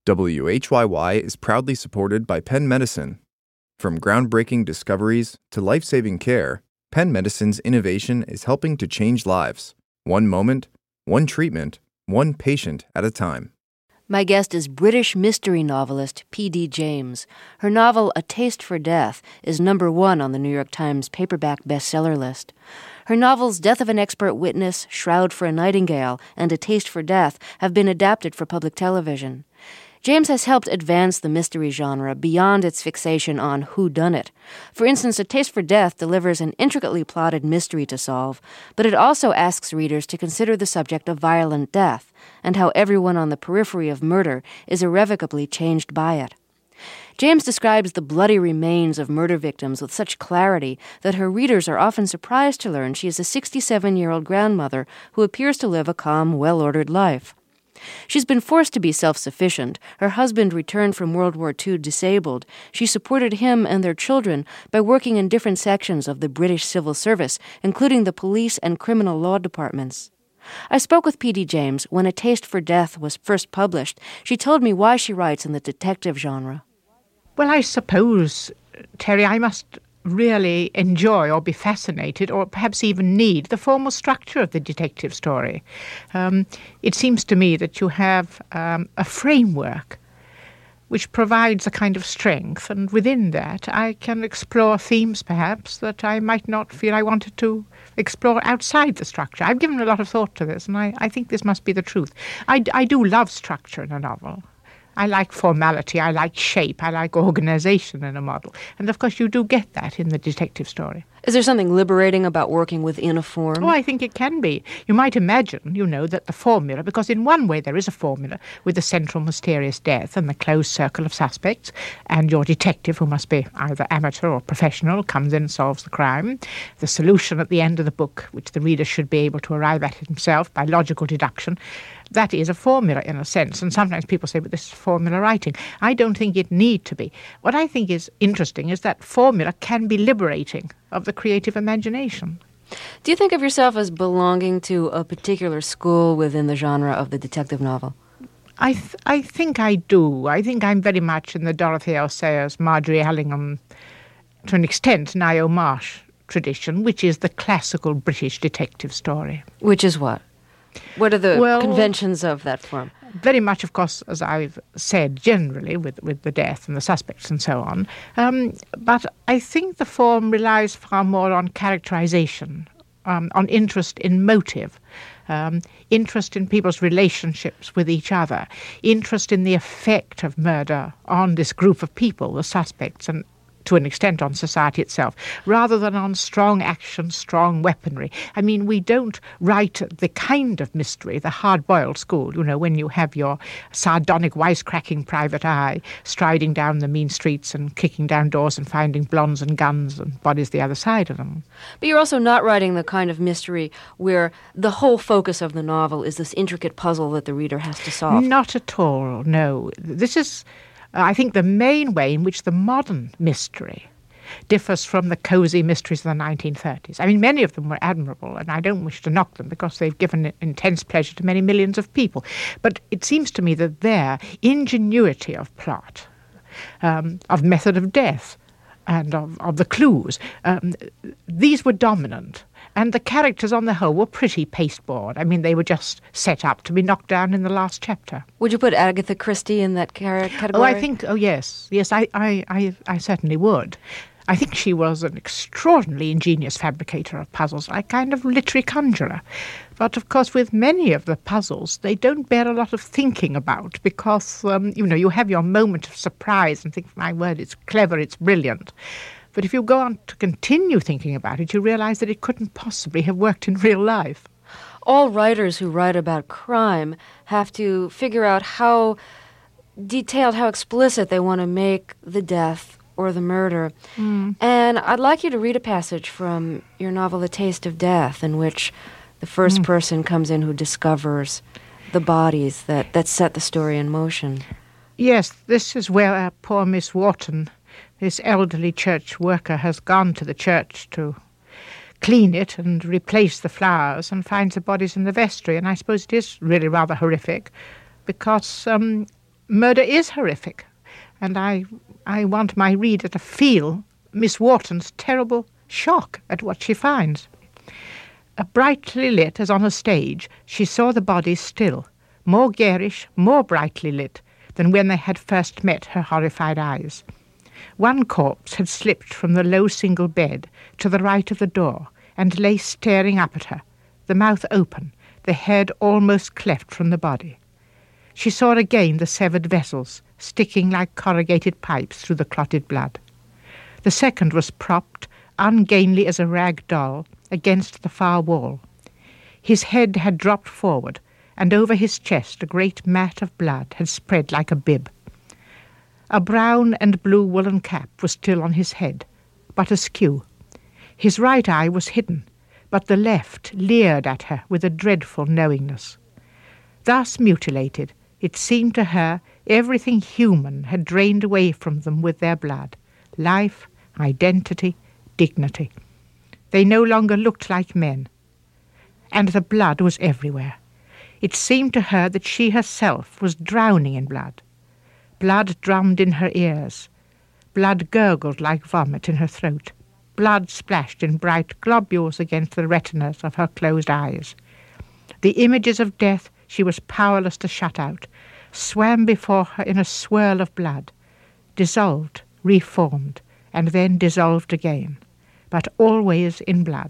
WHYY is proudly supported by Penn Medicine. From groundbreaking discoveries to life-saving care, Penn Medicine's innovation is helping to change lives. One moment, one treatment, one patient at a time. My guest is British mystery novelist P.D. James. Her novel, A Taste for Death, is #1 on the New York Times paperback bestseller list. Her novels Death of an Expert Witness, Shroud for a Nightingale, and A Taste for Death have been adapted for public television. James has helped advance the mystery genre beyond its fixation on whodunit. For instance, A Taste for Death delivers an intricately plotted mystery to solve, but it also asks readers to consider the subject of violent death and how everyone on the periphery of murder is irrevocably changed by it. James describes the bloody remains of murder victims with such clarity that her readers are often surprised to learn she is a 67-year-old grandmother who appears to live a calm, well-ordered life. She's been forced to be self-sufficient. Her husband returned from World War II disabled. She supported him and their children by working in different sections of the British civil service, including the police and criminal law departments. I spoke with P.D. James when A Taste for Death was first published. She told me why she writes in the detective genre. Well, I suppose, Terry, I must really enjoy or be fascinated or perhaps even need the formal structure of the detective story. It seems to me that you have a framework which provides a kind of strength, and within that I can explore themes perhaps that I might not feel I wanted to explore outside the structure. I've given a lot of thought to this, and I think this must be the truth. I do love structure in a novel. I like formality, I like shape, I like organization in a model. And of course you do get that in the detective story. Is there something liberating about working within a form? Oh, I think it can be. You might imagine, that the formula, because in one way there is a formula with the central mysterious death and the closed circle of suspects, and your detective, who must be either amateur or professional, comes in and solves the crime. The solution at the end of the book, which the reader should be able to arrive at himself by logical deduction, that is a formula in a sense. And sometimes people say, but this is formula writing. I don't think it need to be. What I think is interesting is that formula can be liberating of the creative imagination. Do you think of yourself as belonging to a particular school within the genre of the detective novel? I think I do. I think I'm very much in the Dorothy L. Sayers, Marjorie Allingham, to an extent, Ngaio Marsh tradition, which is the classical British detective story. Which is what? What are the conventions of that form? Very much, of course, as I've said, generally, with the death and the suspects and so on. But I think the form relies far more on characterization, on interest in motive, interest in people's relationships with each other, interest in the effect of murder on this group of people, the suspects, and to an extent on society itself, rather than on strong action, strong weaponry. I mean, we don't write the kind of mystery, the hard-boiled school, when you have your sardonic, wisecracking private eye striding down the mean streets and kicking down doors and finding blondes and guns and bodies the other side of them. But you're also not writing the kind of mystery where the whole focus of the novel is this intricate puzzle that the reader has to solve. Not at all, no. This is, I think, the main way in which the modern mystery differs from the cosy mysteries of the 1930s. I mean, many of them were admirable, and I don't wish to knock them because they've given intense pleasure to many millions of people. But it seems to me that their ingenuity of plot, of method of death, and of the clues, these were dominant. And the characters on the whole were pretty pasteboard. I mean, they were just set up to be knocked down in the last chapter. Would you put Agatha Christie in that category? Yes. Yes, I certainly would. I think she was an extraordinarily ingenious fabricator of puzzles, a kind of literary conjurer. But, of course, with many of the puzzles, they don't bear a lot of thinking about because, you have your moment of surprise and think, my word, it's clever, it's brilliant. But if you go on to continue thinking about it, you realize that it couldn't possibly have worked in real life. All writers who write about crime have to figure out how detailed, how explicit they want to make the death or the murder. And I'd like you to read a passage from your novel, A Taste of Death, in which the first person comes in who discovers the bodies that set the story in motion. Yes, this is where poor Miss Wharton, this elderly church worker, has gone to the church to clean it and replace the flowers and finds the bodies in the vestry. And I suppose it is really rather horrific because murder is horrific, and I want my reader to feel Miss Wharton's terrible shock at what she finds. Brightly lit as on a stage, she saw the bodies still, more garish, more brightly lit than when they had first met her horrified eyes. One corpse had slipped from the low single bed to the right of the door and lay staring up at her, the mouth open, the head almost cleft from the body. She saw again the severed vessels, sticking like corrugated pipes through the clotted blood. The second was propped, ungainly as a rag doll, against the far wall. His head had dropped forward, and over his chest a great mat of blood had spread like a bib. A brown and blue woolen cap was still on his head, but askew. His right eye was hidden, but the left leered at her with a dreadful knowingness. Thus mutilated, it seemed to her everything human had drained away from them with their blood: life, identity, dignity. They no longer looked like men. And the blood was everywhere. It seemed to her that she herself was drowning in blood. Blood drummed in her ears. Blood gurgled like vomit in her throat. Blood splashed in bright globules against the retinas of her closed eyes. The images of death she was powerless to shut out swam before her in a swirl of blood, dissolved, reformed, and then dissolved again, but always in blood.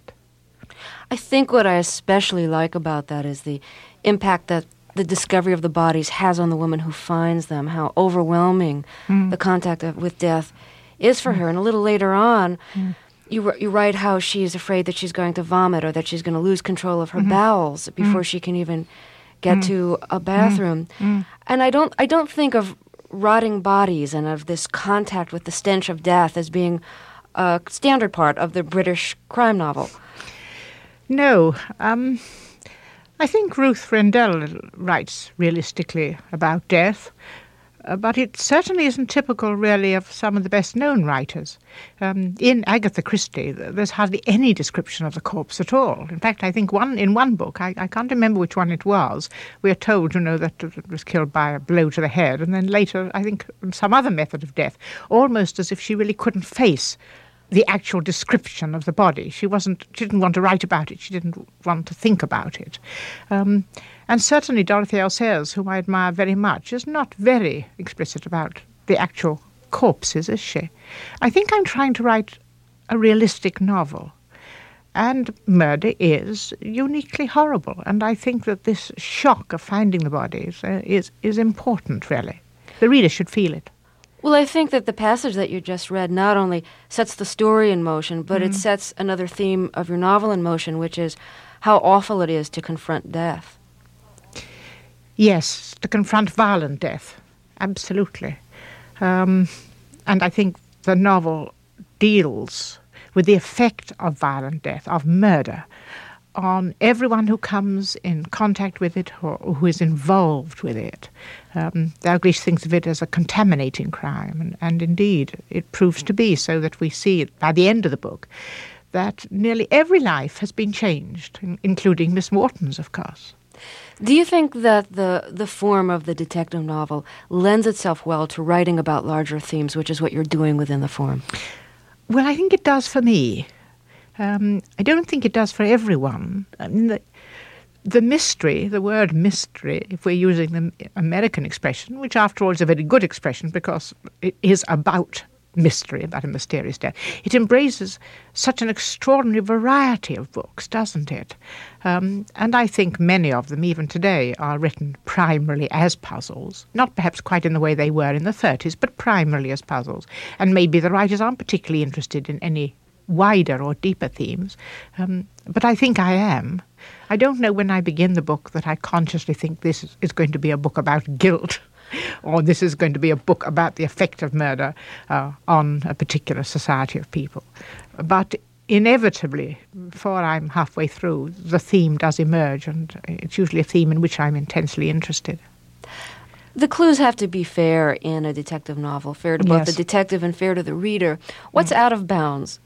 I think what I especially like about that is the impact that the discovery of the bodies has on the woman who finds them, how overwhelming the contact with death is for her. And a little later on, you write how she's afraid that she's going to vomit or that she's going to lose control of her bowels before she can even get to a bathroom. And I don't think of rotting bodies and of this contact with the stench of death as being a standard part of the British crime novel. No. I think Ruth Rendell writes realistically about death, but it certainly isn't typical, really, of some of the best-known writers. In Agatha Christie, there's hardly any description of the corpse at all. In fact, I think in one book, I can't remember which one it was, we are told, that it was killed by a blow to the head, and then later, I think, some other method of death, almost as if she really couldn't face the actual description of the body. She didn't want to write about it. She didn't want to think about it. And certainly Dorothy L. Sayers, whom I admire very much, is not very explicit about the actual corpses, is she? I think I'm trying to write a realistic novel. And murder is uniquely horrible. And I think that this shock of finding the bodies is important, really. The reader should feel it. Well, I think that the passage that you just read not only sets the story in motion, but it sets another theme of your novel in motion, which is how awful it is to confront death. Yes, to confront violent death, absolutely. And I think the novel deals with the effect of violent death, of murder, on everyone who comes in contact with it or who is involved with it. Dalglish thinks of it as a contaminating crime, and indeed it proves to be, so that we see it by the end of the book that nearly every life has been changed, including Miss Wharton's, of course. Do you think that the form of the detective novel lends itself well to writing about larger themes, which is what you're doing within the form? Well, I think it does for me. I don't think it does for everyone. I mean, the mystery, the word mystery, if we're using the American expression, which after all is a very good expression because it is about mystery, about a mysterious death, it embraces such an extraordinary variety of books, doesn't it? And I think many of them, even today, are written primarily as puzzles, not perhaps quite in the way they were in the 30s, but primarily as puzzles. And maybe the writers aren't particularly interested in any wider or deeper themes, but I think I am. I don't know when I begin the book that I consciously think this is going to be a book about guilt, or this is going to be a book about the effect of murder on a particular society of people. But inevitably, before I'm halfway through, the theme does emerge, and it's usually a theme in which I'm intensely interested. The clues have to be fair in a detective novel, fair to both the detective and fair to the reader. What's out of bounds?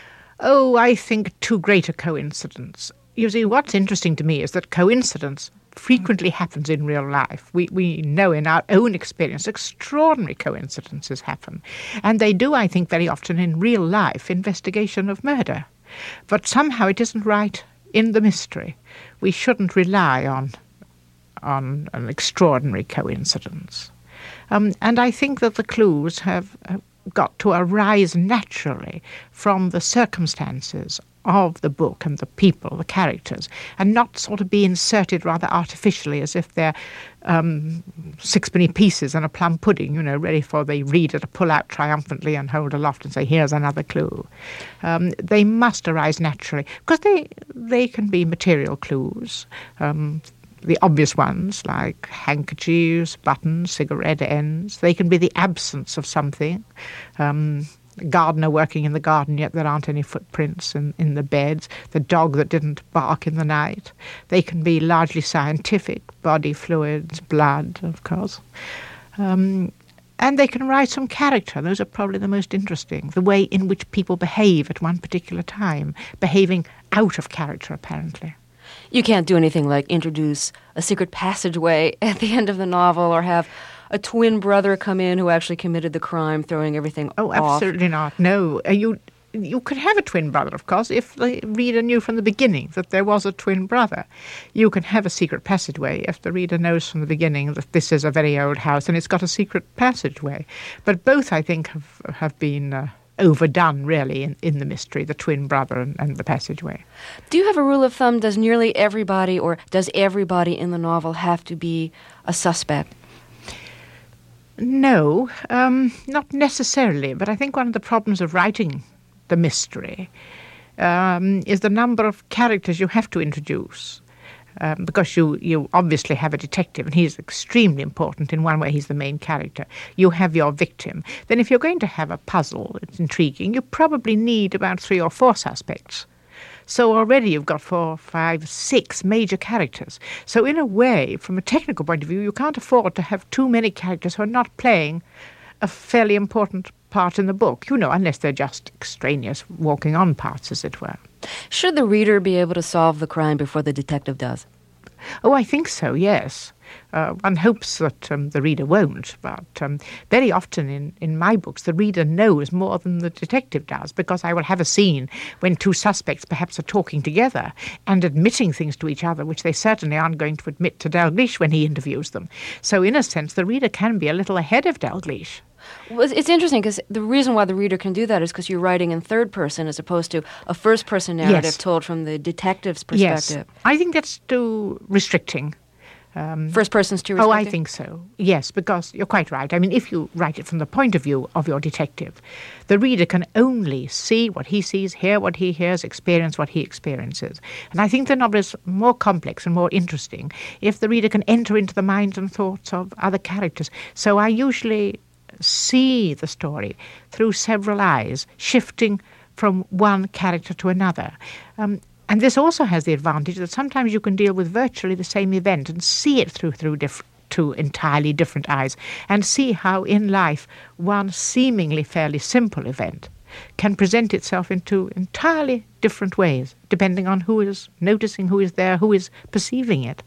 Oh, I think too great a coincidence. You see, what's interesting to me is that coincidence frequently happens in real life. We know in our own experience extraordinary coincidences happen. And they do, I think, very often in real life investigation of murder. But somehow it isn't right in the mystery. We shouldn't rely on an extraordinary coincidence. And I think that the clues have got to arise naturally from the circumstances of the book and the people, the characters, and not sort of be inserted rather artificially as if they're sixpenny pieces in a plum pudding, ready for the reader to pull out triumphantly and hold aloft and say, here's another clue. They must arise naturally, because they can be material clues. The obvious ones, like handkerchiefs, buttons, cigarette ends. They can be the absence of something. Gardener working in the garden, yet there aren't any footprints in the beds. The dog that didn't bark in the night. They can be largely scientific, body fluids, blood, of course. And they can arise from character. Those are probably the most interesting. The way in which people behave at one particular time, behaving out of character, apparently. You can't do anything like introduce a secret passageway at the end of the novel or have a twin brother come in who actually committed the crime, throwing everything off. Oh, absolutely not. No. You could have a twin brother, of course, if the reader knew from the beginning that there was a twin brother. You can have a secret passageway if the reader knows from the beginning that this is a very old house and it's got a secret passageway. But both, I think, have been overdone, really, in the mystery, the twin brother and the passageway. Do you have a rule of thumb? Does nearly everybody, or does everybody in the novel have to be a suspect? No, not necessarily. But I think one of the problems of writing the mystery is the number of characters you have to introduce. Because you obviously have a detective, and he's extremely important. In one way, he's the main character. You have your victim. Then if you're going to have a puzzle that's intriguing, you probably need about 3 or 4 suspects. So already you've got 4, 5, 6 major characters. So in a way, from a technical point of view, you can't afford to have too many characters who are not playing a fairly important part in the book, unless they're just extraneous walking on parts, as it were. Should the reader be able to solve the crime before the detective does? Oh, I think so, yes. One hopes that the reader won't, but very often in my books the reader knows more than the detective does, because I will have a scene when 2 suspects perhaps are talking together and admitting things to each other which they certainly aren't going to admit to Dalgleish when he interviews them. So in a sense the reader can be a little ahead of Dalgleish. Well, it's interesting because the reason why the reader can do that is because you're writing in third person as opposed to a first-person narrative Yes. told from the detective's perspective. Yes, I think that's too restricting. First person's too restricting? Oh, I think so. Yes, because you're quite right. I mean, if you write it from the point of view of your detective, the reader can only see what he sees, hear what he hears, experience what he experiences. And I think the novel is more complex and more interesting if the reader can enter into the minds and thoughts of other characters. So I usually see the story through several eyes, shifting from one character to another. And this also has the advantage that sometimes you can deal with virtually the same event and see it through two entirely different eyes, and see how in life one seemingly fairly simple event can present itself in 2 entirely different ways, depending on who is noticing, who is there, who is perceiving it.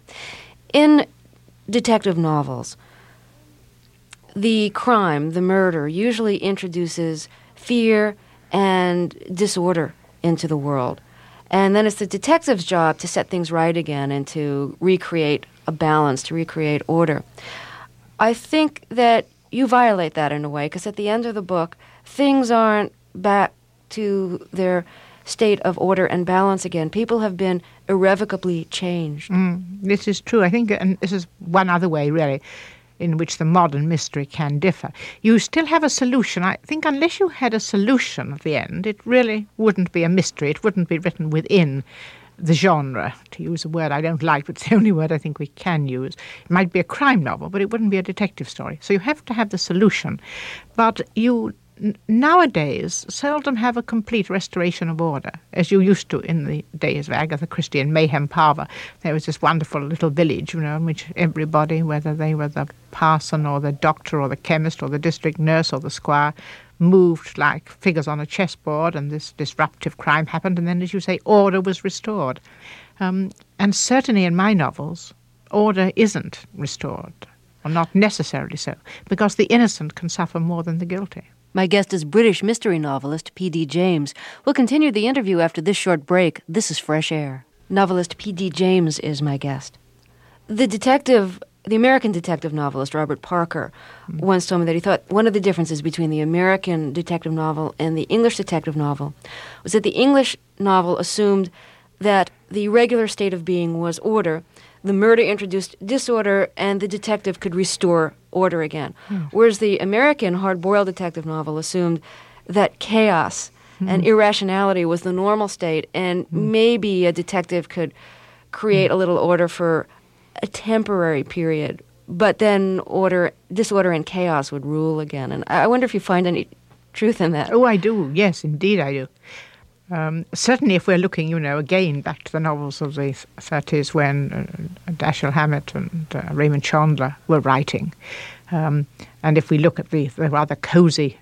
In detective novels, the crime, the murder, usually introduces fear and disorder into the world. And then it's the detective's job to set things right again and to recreate a balance, to recreate order. I think that you violate that in a way, because at the end of the book, things aren't back to their state of order and balance again. People have been irrevocably changed. This is true. I think, and this is one other way, really, in which the modern mystery can differ. You still have a solution. I think unless you had a solution at the end, it really wouldn't be a mystery. It wouldn't be written within the genre, to use a word I don't like, but it's the only word I think we can use. It might be a crime novel, but it wouldn't be a detective story. So you have to have the solution. But you nowadays seldom have a complete restoration of order, as you used to in the days of Agatha Christie and Mayhem Parva. There was this wonderful little village, in which everybody, whether they were the parson or the doctor or the chemist or the district nurse or the squire, moved like figures on a chessboard, and this disruptive crime happened, and then, as you say, order was restored. And certainly in my novels, order isn't restored, or not necessarily so, because the innocent can suffer more than the guilty. My guest is British mystery novelist P.D. James. We'll continue the interview after this short break. This is Fresh Air. Novelist P.D. James is my guest. The American detective novelist Robert Parker once told me that he thought one of the differences between the American detective novel and the English detective novel was that the English novel assumed that the regular state of being was order, the murder introduced disorder, and the detective could restore order again. Whereas the American hard-boiled detective novel assumed that chaos and irrationality was the normal state, and maybe a detective could create a little order for a temporary period, but then disorder and chaos would rule again. And I wonder if you find any truth in that. Oh, I do. Yes, indeed I do. Certainly if we're looking, again back to the novels of the 30s when Dashiell Hammett and Raymond Chandler were writing, and if we look at the rather cosy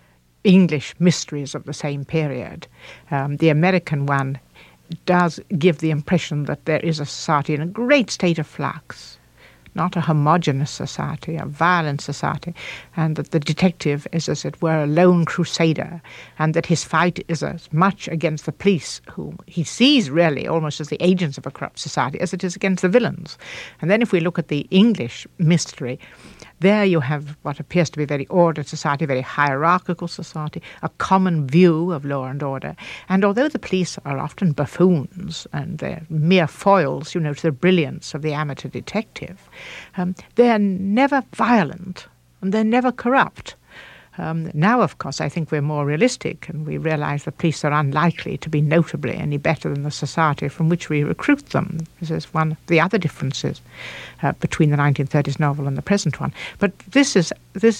English mysteries of the same period, the American one does give the impression that there is a society in a great state of flux, not a homogeneous society, a violent society, and that the detective is, as it were, a lone crusader, and that his fight is as much against the police, whom he sees really almost as the agents of a corrupt society, as it is against the villains. And then if we look at the English mystery, there you have what appears to be a very ordered society, a very hierarchical society, a common view of law and order. And although the police are often buffoons and they're mere foils, to the brilliance of the amateur detective, they're never violent and they're never corrupt. Now, of course, I think we're more realistic and we realize the police are unlikely to be notably any better than the society from which we recruit them. This is one of the other differences between the 1930s novel and the present one. But this is,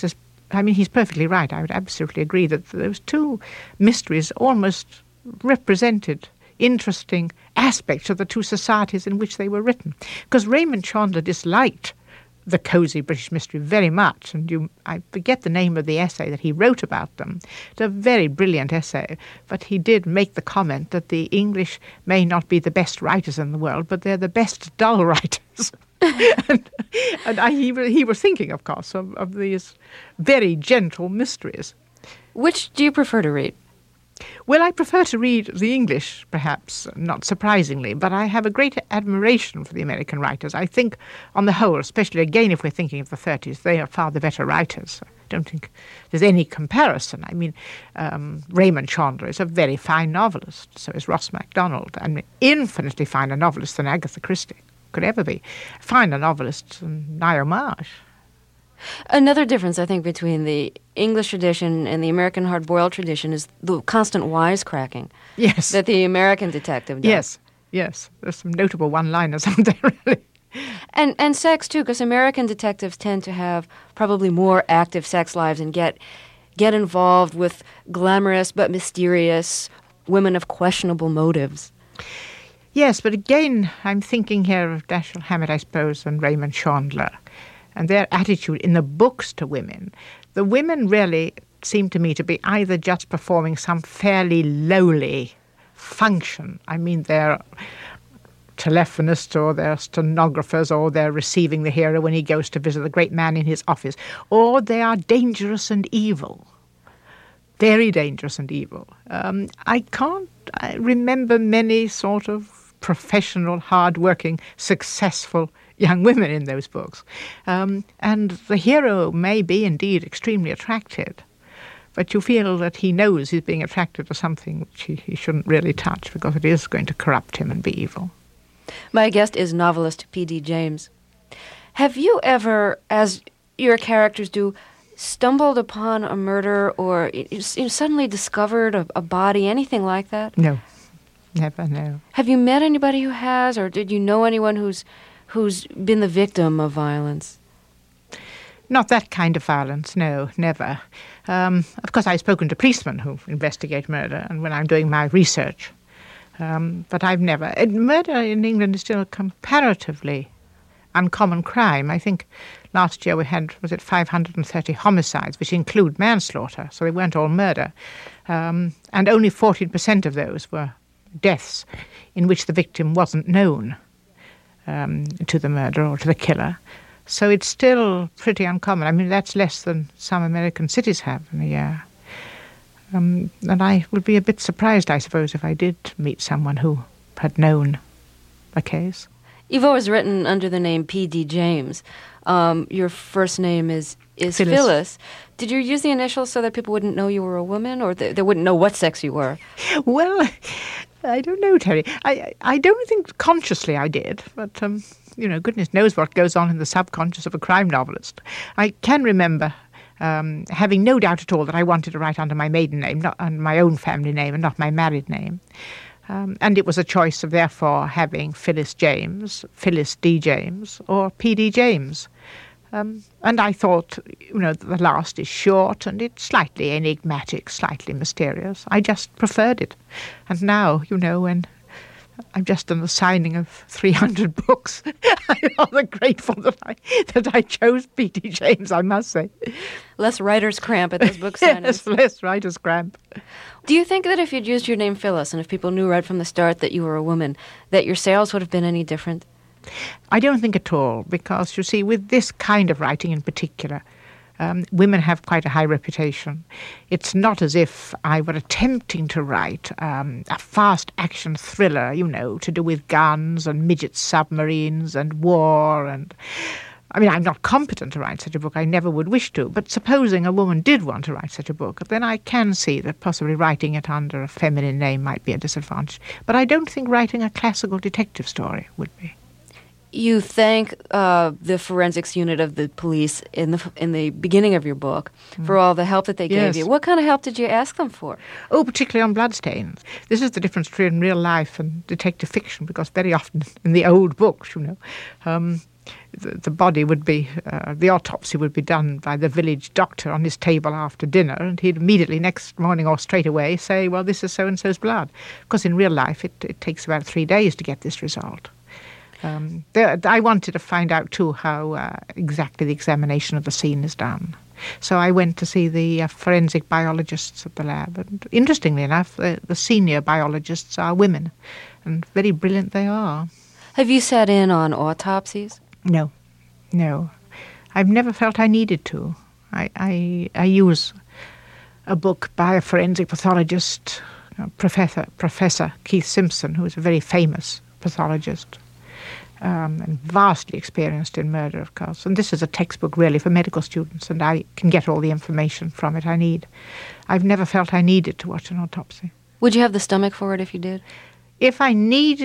he's perfectly right. I would absolutely agree that those two mysteries almost represented interesting aspects of the two societies in which they were written. Because Raymond Chandler disliked the cosy British mystery very much, and I forget the name of the essay that he wrote about them. It's a very brilliant essay, but he did make the comment that the English may not be the best writers in the world, but they're the best dull writers. He was thinking, of course, of these very gentle mysteries. Which do you prefer to read? Well, I prefer to read the English, perhaps, not surprisingly, but I have a great admiration for the American writers. I think, on the whole, especially again if we're thinking of the 30s, they are far the better writers. I don't think there's any comparison. Raymond Chandler is a very fine novelist, so is Ross MacDonald, and infinitely finer novelist than Agatha Christie could ever be. Finer novelist than Ngaio Marsh. Another difference, I think, between the English tradition and the American hard-boiled tradition is the constant wisecracking. Yes. That the American detective does. Yes. There's some notable one-liners, aren't there, really? And sex, too, because American detectives tend to have probably more active sex lives and get involved with glamorous but mysterious women of questionable motives. Yes, but again, I'm thinking here of Dashiell Hammett, I suppose, and Raymond Chandler, and their attitude in the books to women. The women really seem to me to be either just performing some fairly lowly function. They're telephonists or they're stenographers or they're receiving the hero when he goes to visit the great man in his office, or they are dangerous and evil. Very dangerous and evil. I remember many sort of professional, hard-working, successful young women in those books. And the hero may be indeed extremely attracted, but you feel that he knows he's being attracted to something which he shouldn't really touch because it is going to corrupt him and be evil. My guest is novelist P.D. James. Have you ever, as your characters do, stumbled upon a murder or suddenly discovered a body, anything like that? No, never, no. Have you met anybody who has, or did you know anyone who's been the victim of violence? Not that kind of violence, no, never. Of course, I've spoken to policemen who investigate murder, and when I'm doing my research. But I've never. Murder in England is still a comparatively uncommon crime. I think last year we had, 530 homicides, which include manslaughter, so they weren't all murder. And only 14% of those were deaths in which the victim wasn't known to the murderer or to the killer. So it's still pretty uncommon. I mean, that's less than some American cities have in a year. And I would be a bit surprised, I suppose, if I did meet someone who had known a case. You've always written under the name P.D. James. Your first name is Phyllis. Did you use the initials so that people wouldn't know you were a woman, or they wouldn't know what sex you were? Well, I don't know, Terry. I don't think consciously I did, but, goodness knows what goes on in the subconscious of a crime novelist. I can remember having no doubt at all that I wanted to write under my maiden name, not under my own family name and not my married name. And it was a choice of, therefore, having Phyllis James, Phyllis D. James, or P.D. James. And I thought, the last is short and it's slightly enigmatic, slightly mysterious. I just preferred it. And now, when I've just done the signing of 300 books, I'm rather grateful that I chose P.D. James, I must say. Less writer's cramp at those book signings. Yes, less writer's cramp. Do you think that if you'd used your name Phyllis, and if people knew right from the start that you were a woman, that your sales would have been any different? I don't think at all, because, you see, with this kind of writing in particular, women have quite a high reputation. It's not as if I were attempting to write a fast action thriller, to do with guns and midget submarines and war. And I mean, I'm not competent to write such a book. I never would wish to. But supposing a woman did want to write such a book, then I can see that possibly writing it under a feminine name might be a disadvantage. But I don't think writing a classical detective story would be. You thank the forensics unit of the police in the beginning of your book for all the help that they gave you. What kind of help did you ask them for? Oh, particularly on bloodstains. This is the difference between real life and detective fiction, because very often in the old books, the body would be, the autopsy would be done by the village doctor on his table after dinner, and he'd immediately next morning or straight away say, well, this is so-and-so's blood. Because in real life it takes about 3 days to get this result. I wanted to find out, too, how exactly the examination of the scene is done. So I went to see the forensic biologists at the lab. And interestingly enough, the senior biologists are women, and very brilliant they are. Have you sat in on autopsies? No. I've never felt I needed to. I use a book by a forensic pathologist, Professor Keith Simpson, who is a very famous pathologist. And vastly experienced in murder, of course. And this is a textbook, really, for medical students, and I can get all the information from it I need. I've never felt I needed to watch an autopsy. Would you have the stomach for it if you did? If I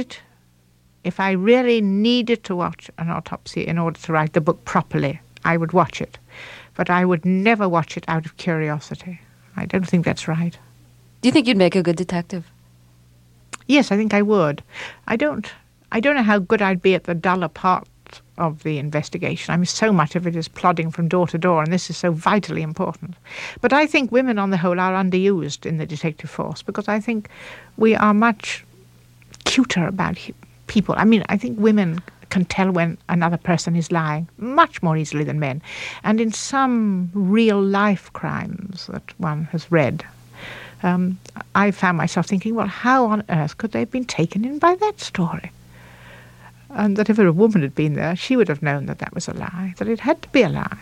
really needed to watch an autopsy in order to write the book properly, I would watch it. But I would never watch it out of curiosity. I don't think that's right. Do you think you'd make a good detective? Yes, I think I would. I don't know how good I'd be at the duller part of the investigation. I mean, so much of it is plodding from door to door, and this is so vitally important. But I think women, on the whole, are underused in the detective force, because I think we are much cuter about people. I mean, I think women can tell when another person is lying much more easily than men. And in some real-life crimes that one has read, I found myself thinking, well, how on earth could they have been taken in by that story? And that if a woman had been there, she would have known that that was a lie, that it had to be a lie.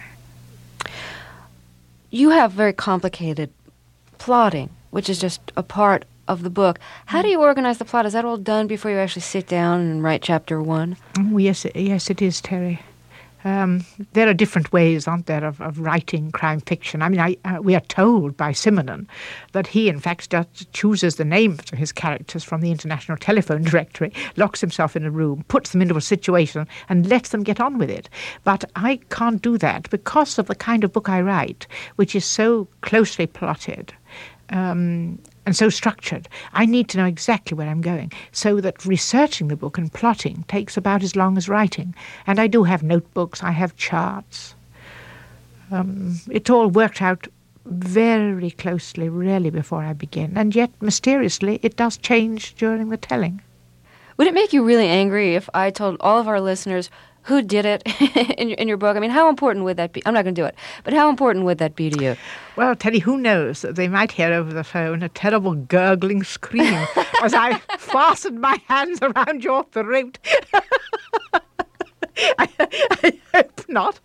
You have very complicated plotting, which is just a part of the book. How do you organize the plot? Is that all done before you actually sit down and write chapter 1? Oh, yes, it is, Terry. There are different ways, aren't there, of writing crime fiction. I mean, we are told by Simonon that he, in fact, chooses the names of his characters from the International Telephone Directory, locks himself in a room, puts them into a situation, and lets them get on with it. But I can't do that because of the kind of book I write, which is so closely plotted. And so structured. I need to know exactly where I'm going, so that researching the book and plotting takes about as long as writing. And I do have notebooks, I have charts. It all worked out very closely, really, before I begin. And yet, mysteriously, it does change during the telling. Would it make you really angry if I told all of our listeners who did it in your book? I mean, how important would that be? I'm not going to do it, but how important would that be to you? Well, Teddy, who knows? They might hear over the phone a terrible gurgling scream as I fastened my hands around your throat. I hope not.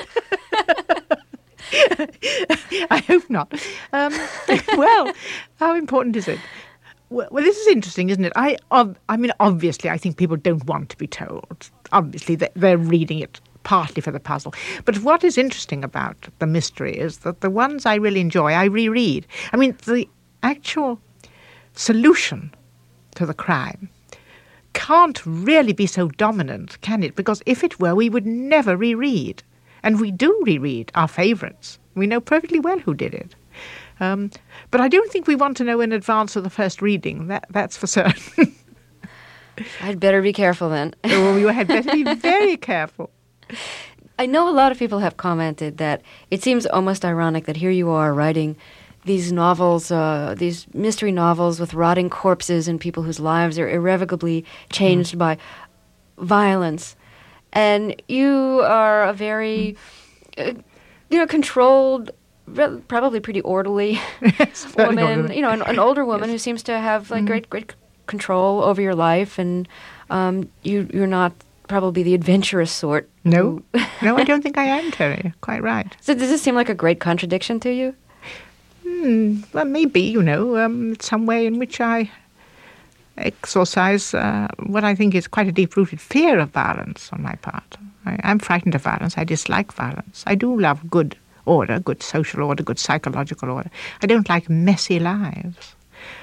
I hope not. Well, how important is it? Well, this is interesting, isn't it? I mean, obviously, I think people don't want to be told. Obviously, they're reading it partly for the puzzle. But what is interesting about the mystery is that the ones I really enjoy, I reread. I mean, the actual solution to the crime can't really be so dominant, can it? Because if it were, we would never reread. And we do reread our favourites. We know perfectly well who did it. But I don't think we want to know in advance of the first reading. That's for certain. I'd better be careful then. Oh, you had better be very careful. I know a lot of people have commented that it seems almost ironic that here you are writing these novels, these mystery novels with rotting corpses and people whose lives are irrevocably changed by violence. And you are a very, controlled, probably pretty orderly woman, an older woman who seems to have great control over your life, and you're not probably the adventurous sort. No, I don't think I am, Terry. Quite right. So does this seem like a great contradiction to you? Well, maybe, some way in which I exorcise what I think is quite a deep-rooted fear of violence on my part. I'm frightened of violence. I dislike violence. I do love good order, good social order, good psychological order. I don't like messy lives.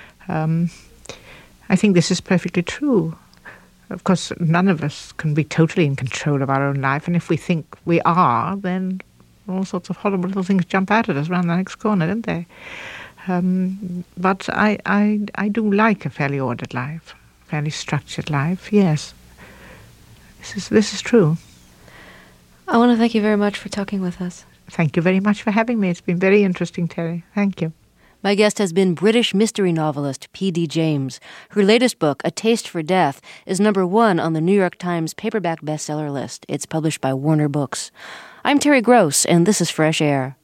I think this is perfectly true. Of course, none of us can be totally in control of our own life, and if we think we are, then all sorts of horrible little things jump out at us around the next corner, don't they? But I do like a fairly ordered life, fairly structured life, yes. This is true. I want to thank you very much for talking with us. Thank you very much for having me. It's been very interesting, Terry. Thank you. My guest has been British mystery novelist P.D. James. Her latest book, A Taste for Death, is #1 on the New York Times paperback bestseller list. It's published by Warner Books. I'm Terry Gross, and this is Fresh Air.